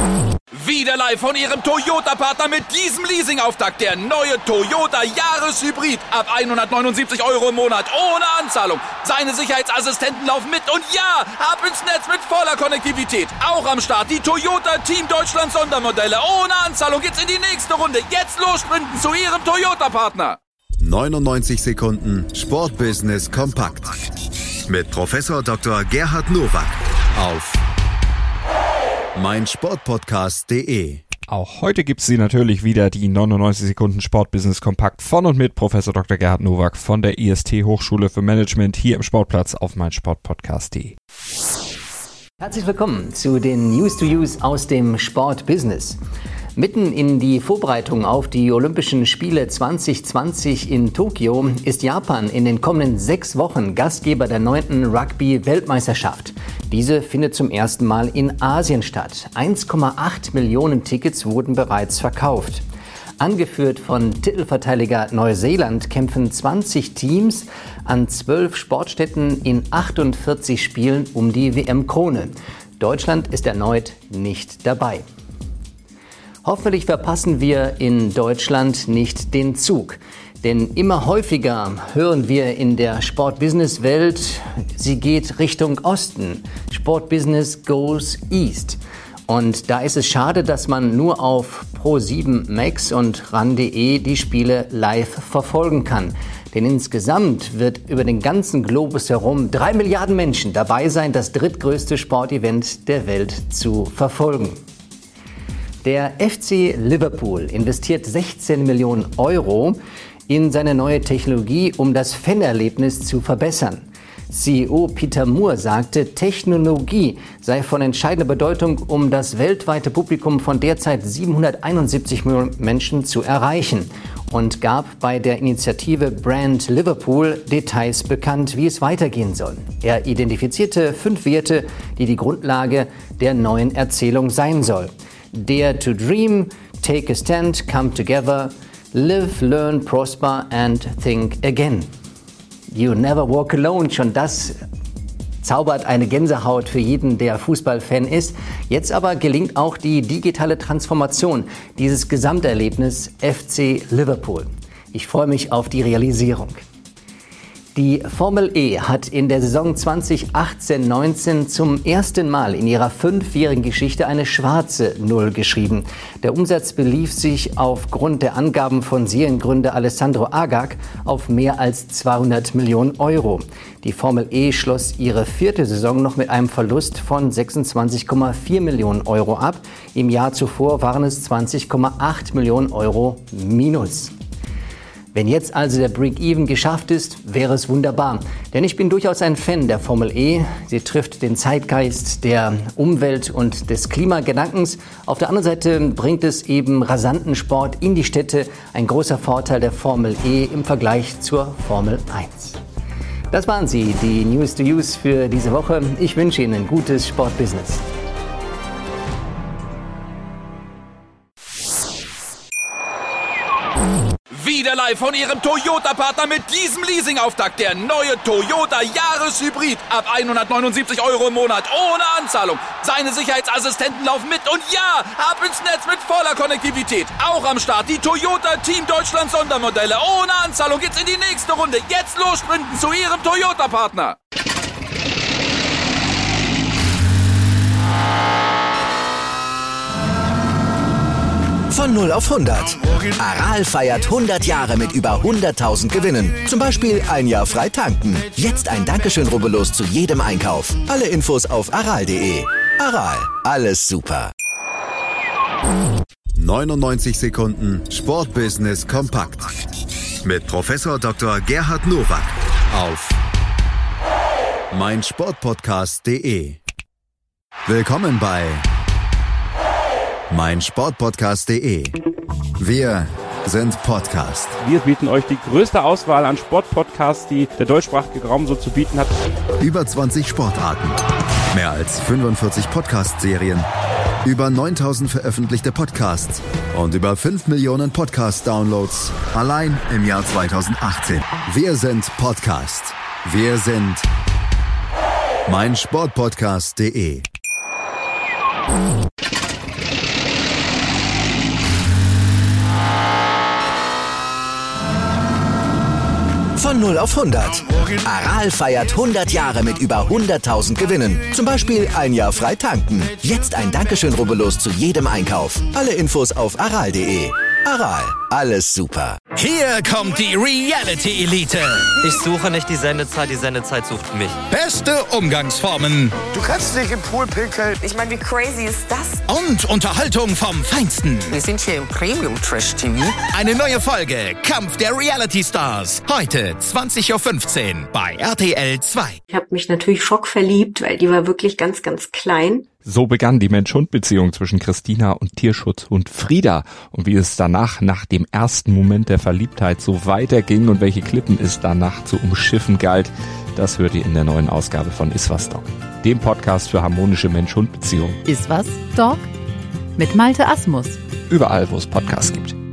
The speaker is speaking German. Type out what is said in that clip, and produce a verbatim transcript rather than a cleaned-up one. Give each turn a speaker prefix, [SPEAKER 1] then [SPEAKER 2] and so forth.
[SPEAKER 1] Wieder live von Ihrem Toyota-Partner mit diesem Leasing-Auftakt. Der neue Toyota Jahreshybrid. Ab hundertneunundsiebzig Euro im Monat. Ohne Anzahlung. Seine Sicherheitsassistenten laufen mit. Und ja, ab ins Netz mit voller Konnektivität. Auch am Start die Toyota Team Deutschland Sondermodelle. Ohne Anzahlung geht's in die nächste Runde. Jetzt los sprinten zu Ihrem Toyota-Partner.
[SPEAKER 2] neunundneunzig Sekunden Sportbusiness kompakt. Mit Professor Doktor Gerhard Nowak auf meinsportpodcast punkt de.
[SPEAKER 3] Auch heute gibt es sie natürlich wieder, die neunundneunzig Sekunden Sportbusiness kompakt von und mit Professor Doktor Gerhard Nowak von der I S T Hochschule für Management hier im Sportplatz auf meinsportpodcast punkt de.
[SPEAKER 4] Herzlich willkommen zu den News to Use aus dem Sportbusiness. Mitten in die Vorbereitung auf die Olympischen Spiele zwanzig zwanzig in Tokio ist Japan in den kommenden sechs Wochen Gastgeber der neunten Rugby-Weltmeisterschaft. Diese findet zum ersten Mal in Asien statt. eins Komma acht Millionen Tickets wurden bereits verkauft. Angeführt von Titelverteidiger Neuseeland kämpfen zwanzig Teams an zwölf Sportstätten in achtundvierzig Spielen um die W M-Krone. Deutschland ist erneut nicht dabei. Hoffentlich verpassen wir in Deutschland nicht den Zug. Denn immer häufiger hören wir in der Sport-Business-Welt, sie geht Richtung Osten. Sport-Business goes east. Und da ist es schade, dass man nur auf Pro sieben Max und ran punkt de die Spiele live verfolgen kann. Denn insgesamt wird über den ganzen Globus herum drei Milliarden Menschen dabei sein, das drittgrößte Sportevent der Welt zu verfolgen. Der F C Liverpool investiert sechzehn Millionen Euro in seine neue Technologie, um das Fanerlebnis zu verbessern. C E O Peter Moore sagte, Technologie sei von entscheidender Bedeutung, um das weltweite Publikum von derzeit siebenhunderteinundsiebzig Millionen Menschen zu erreichen und gab bei der Initiative Brand Liverpool Details bekannt, wie es weitergehen soll. Er identifizierte fünf Werte, die die Grundlage der neuen Erzählung sein soll. Dare to dream, take a stand, come together, live, learn, prosper and think again. You never walk alone, schon das zaubert eine Gänsehaut für jeden, der Fußballfan ist. Jetzt aber gelingt auch die digitale Transformation dieses Gesamterlebnis F C Liverpool. Ich freue mich auf die Realisierung. Die Formel E hat in der Saison zwanzig achtzehn neunzehn zum ersten Mal in ihrer fünfjährigen Geschichte eine schwarze Null geschrieben. Der Umsatz belief sich aufgrund der Angaben von Seriengründer Alessandro Agag auf mehr als zweihundert Millionen Euro. Die Formel E schloss ihre vierte Saison noch mit einem Verlust von sechsundzwanzig Komma vier Millionen Euro ab. Im Jahr zuvor waren es zwanzig Komma acht Millionen Euro minus. Wenn jetzt also der Break-Even geschafft ist, wäre es wunderbar. Denn ich bin durchaus ein Fan der Formel E. Sie trifft den Zeitgeist der Umwelt- und des Klimagedankens. Auf der anderen Seite bringt es eben rasanten Sport in die Städte. Ein großer Vorteil der Formel E im Vergleich zur Formel eins. Das waren sie, die News to Use für diese Woche. Ich wünsche Ihnen ein gutes Sportbusiness.
[SPEAKER 1] Wieder live von Ihrem Toyota-Partner mit diesem Leasing-Auftakt. Der neue Toyota Jahreshybrid. Ab hundertneunundsiebzig Euro im Monat. Ohne Anzahlung. Seine Sicherheitsassistenten laufen mit. Und ja, ab ins Netz mit voller Konnektivität. Auch am Start die Toyota Team Deutschland Sondermodelle. Ohne Anzahlung geht's in die nächste Runde. Jetzt los sprinten zu Ihrem Toyota-Partner.
[SPEAKER 5] Von null auf hundert. Aral feiert hundert Jahre mit über hunderttausend Gewinnen. Zum Beispiel ein Jahr frei tanken. Jetzt ein Dankeschön, rubbellos zu jedem Einkauf. Alle Infos auf aral punkt de. Aral, alles super.
[SPEAKER 2] neunundneunzig Sekunden Sportbusiness kompakt. Mit Professor Doktor Gerhard Nowak auf meinsportpodcast punkt de. Willkommen bei meinsportpodcast punkt de. Wir sind Podcast.
[SPEAKER 6] Wir bieten euch die größte Auswahl an Sportpodcasts, die der deutschsprachige Raum so zu bieten hat.
[SPEAKER 2] Über zwanzig Sportarten, mehr als fünfundvierzig Podcast-Serien, über neuntausend veröffentlichte Podcasts und über fünf Millionen Podcast-Downloads allein im Jahr zweitausendachtzehn. Wir sind Podcast. Wir sind meinsportpodcast punkt de.
[SPEAKER 5] Von null auf hundert. Aral feiert hundert Jahre mit über hunderttausend Gewinnen. Zum Beispiel ein Jahr frei tanken. Jetzt ein Dankeschön, rubbellos zu jedem Einkauf. Alle Infos auf aral punkt de. Aral, alles super.
[SPEAKER 7] Hier kommt die Reality Elite.
[SPEAKER 8] Ich suche nicht die Sendezeit, die Sendezeit sucht mich.
[SPEAKER 7] Beste Umgangsformen.
[SPEAKER 9] Du kannst nicht im Pool pinkeln.
[SPEAKER 10] Ich meine, wie crazy ist das?
[SPEAKER 7] Und Unterhaltung vom Feinsten.
[SPEAKER 10] Wir sind hier im Premium-Trash-T V.
[SPEAKER 7] Eine neue Folge, Kampf der Reality Stars. Heute zwanzig Uhr fünfzehn bei R T L zwei.
[SPEAKER 11] Ich habe mich natürlich schockverliebt, weil die war wirklich ganz, ganz klein.
[SPEAKER 3] So begann die Mensch-Hund-Beziehung zwischen Christina und Tierschutzhund Frieda. Und wie es danach, nach dem ersten Moment der Verliebtheit, so weiterging und welche Klippen es danach zu umschiffen galt, das hört ihr in der neuen Ausgabe von Iswas Dog, dem Podcast für harmonische Mensch-Hund-Beziehungen.
[SPEAKER 12] Iswas Dog mit Malte Asmus.
[SPEAKER 3] Überall, wo es Podcasts gibt.